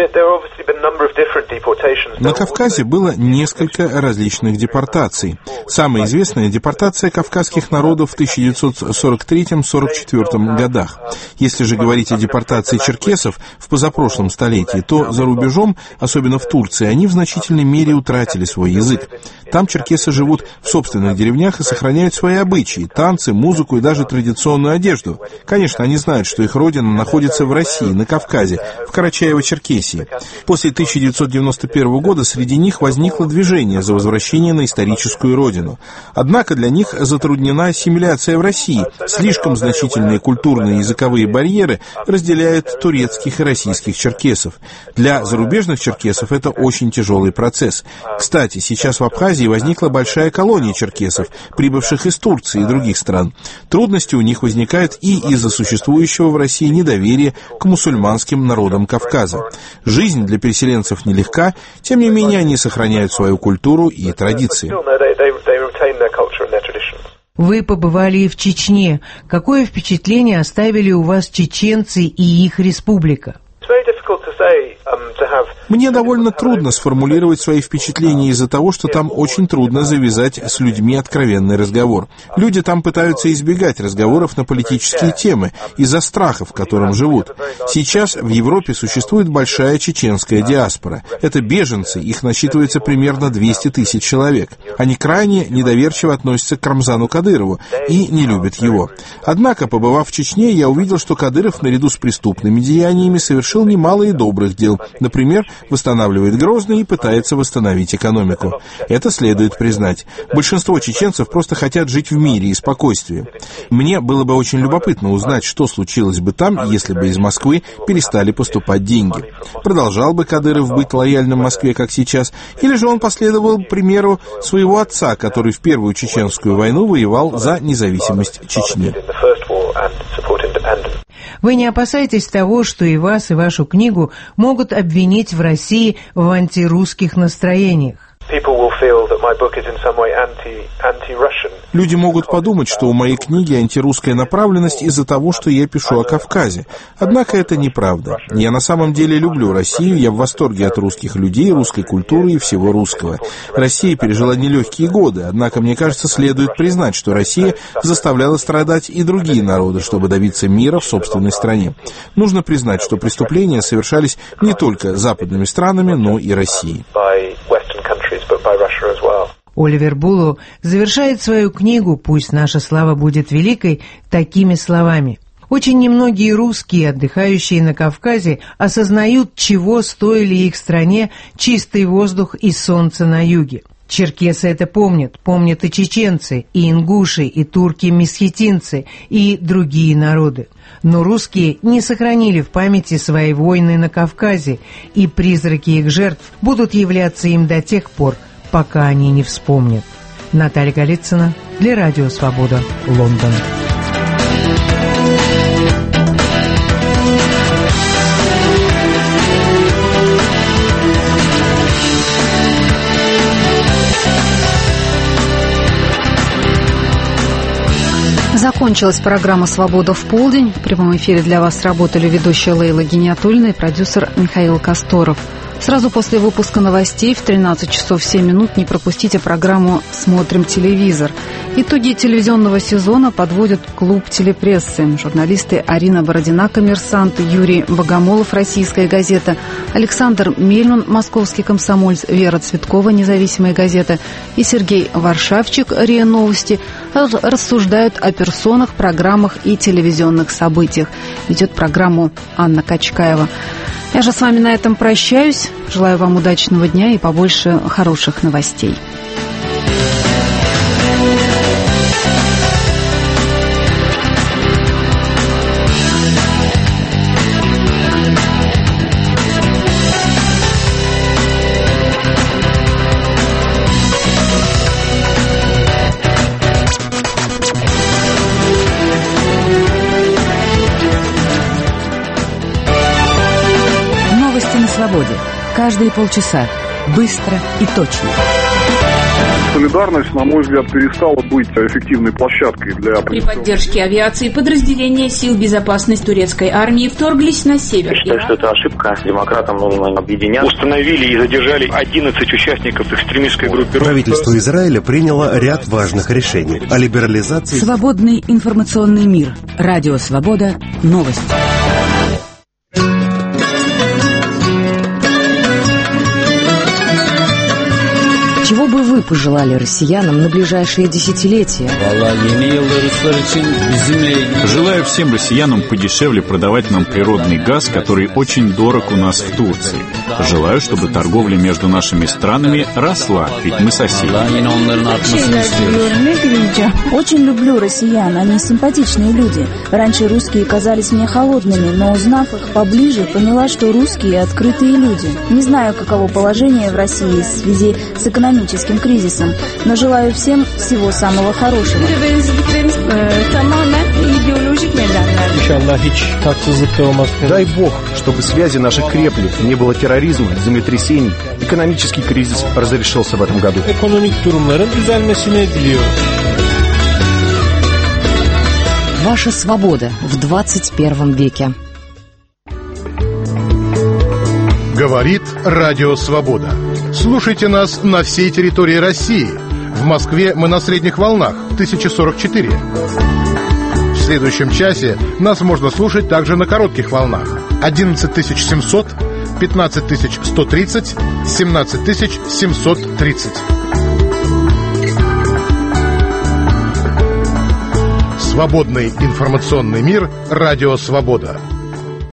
На Кавказе было несколько различных депортаций. Самая известная — депортация кавказских народов в 1943-1944 годах. Если же говорить о депортации черкесов в позапрошлом столетии, то за рубежом, особенно в Турции, они в значительной мере утратили свой язык. Там черкесы живут в собственных деревнях и сохраняют свои обычаи, танцы, музыку и даже традиционную одежду. Конечно, они знают, что их родина находится в России, на Кавказе, в Карачаево-Черкесии. После 1991 года среди них возникло движение за возвращение на историческую родину. Однако для них затруднена ассимиляция в России. Слишком значительные культурные и языковые барьеры разделяют турецких и российских черкесов. Для зарубежных черкесов это очень тяжелый процесс. Кстати, сейчас в Абхазии возникла большая колония черкесов, прибывших из Турции и других стран. Трудности у них возникают и из-за существующего в России недоверия к мусульманским народам Кавказа. Жизнь для переселенцев нелегка, тем не менее они сохраняют свою культуру и традиции. Вы побывали и в Чечне. Какое впечатление оставили у вас чеченцы и их республика? Мне довольно трудно сформулировать свои впечатления из-за того, что там очень трудно завязать с людьми откровенный разговор. Люди там пытаются избегать разговоров на политические темы из-за страха, в котором живут. Сейчас в Европе существует большая чеченская диаспора. Это беженцы, их насчитывается примерно 200 тысяч человек. Они крайне недоверчиво относятся к Рамзану Кадырову и не любят его. Однако, побывав в Чечне, я увидел, что Кадыров наряду с преступными деяниями совершил немало и добрых дел. Например, восстанавливает Грозный и пытается восстановить экономику. Это следует признать. Большинство чеченцев просто хотят жить в мире и спокойствии. Мне было бы очень любопытно узнать, что случилось бы там, если бы из Москвы перестали поступать деньги. Продолжал бы Кадыров быть лояльным Москве, как сейчас, или же он последовал примеру своего отца, который в Первую Чеченскую войну воевал за независимость Чечни. Вы не опасаетесь того, что и вас, и вашу книгу могут обвинить в России в антирусских настроениях? Люди могут подумать, что у моей книги антирусская направленность из-за того, что я пишу о Кавказе. Однако это неправда. Я на самом деле люблю Россию, я в восторге от русских людей, русской культуры и всего русского. Россия пережила нелегкие годы, однако, мне кажется, следует признать, что Россия заставляла страдать и другие народы, чтобы добиться мира в собственной стране. Нужно признать, что преступления совершались не только западными странами, но и Россией. Оливер Буллу завершает свою книгу «Пусть наша слава будет великой» такими словами. Очень немногие русские, отдыхающие на Кавказе, осознают, чего стоили их стране чистый воздух и солнце на юге. Черкесы это помнят и чеченцы, и ингуши, и турки-месхетинцы, и другие народы. Но русские не сохранили в памяти свои войны на Кавказе, и призраки их жертв будут являться им до тех пор, пока они не вспомнят. Наталья Голицына для Радио Свобода, Лондон. Закончилась программа «Свобода в полдень». В прямом эфире для вас работали ведущая Лейла Гиниатульна и продюсер Михаил Касторов. Сразу после выпуска новостей в 13 часов 7 минут не пропустите программу «Смотрим телевизор». Итоги телевизионного сезона подводят клуб телепрессы. Журналисты Арина Бородина, «Коммерсант», Юрий Богомолов, «Российская газета», Александр Мельман, «Московский комсомольц», Вера Цветкова, «Независимая газета» и Сергей Варшавчик, РИА Новости, рассуждают о персонах, программах и телевизионных событиях. Ведет программу Анна Качкаева. Я же с вами на этом прощаюсь. Желаю вам удачного дня и побольше хороших новостей. Каждые полчаса. Быстро и точно. Солидарность, на мой взгляд, перестала быть эффективной площадкой для... При поддержке авиации подразделения сил безопасности турецкой армии вторглись на север. Я считаю, что это ошибка. Демократам нужно объединяться. Установили и задержали 11 участников экстремистской группировки. Правительство Израиля приняло ряд важных решений о либерализации... Свободный информационный мир. Радио Свобода. Новости. Чего бы вы пожелали россиянам на ближайшие десятилетия? Желаю всем россиянам подешевле продавать нам природный газ, который очень дорог у нас в Турции. Желаю, чтобы торговля между нашими странами росла, ведь мы соседи. Очень люблю россиян, они симпатичные люди. Раньше русские казались мне холодными, но узнав их поближе, поняла, что русские открытые люди. Не знаю, каково положение в России в связи с экономическим кризисом, но желаю всем всего самого хорошего. Дай Бог, чтобы связи наши крепли, не было терроризма, землетрясений. Экономический кризис разрешился в этом году. Ваша свобода в 21 веке. Говорит Радио Свобода. Слушайте нас на всей территории России. В Москве мы на средних волнах 1044. В следующем часе нас можно слушать также на коротких волнах 11700, 15130, 17730. Свободный информационный мир. Радио Свобода.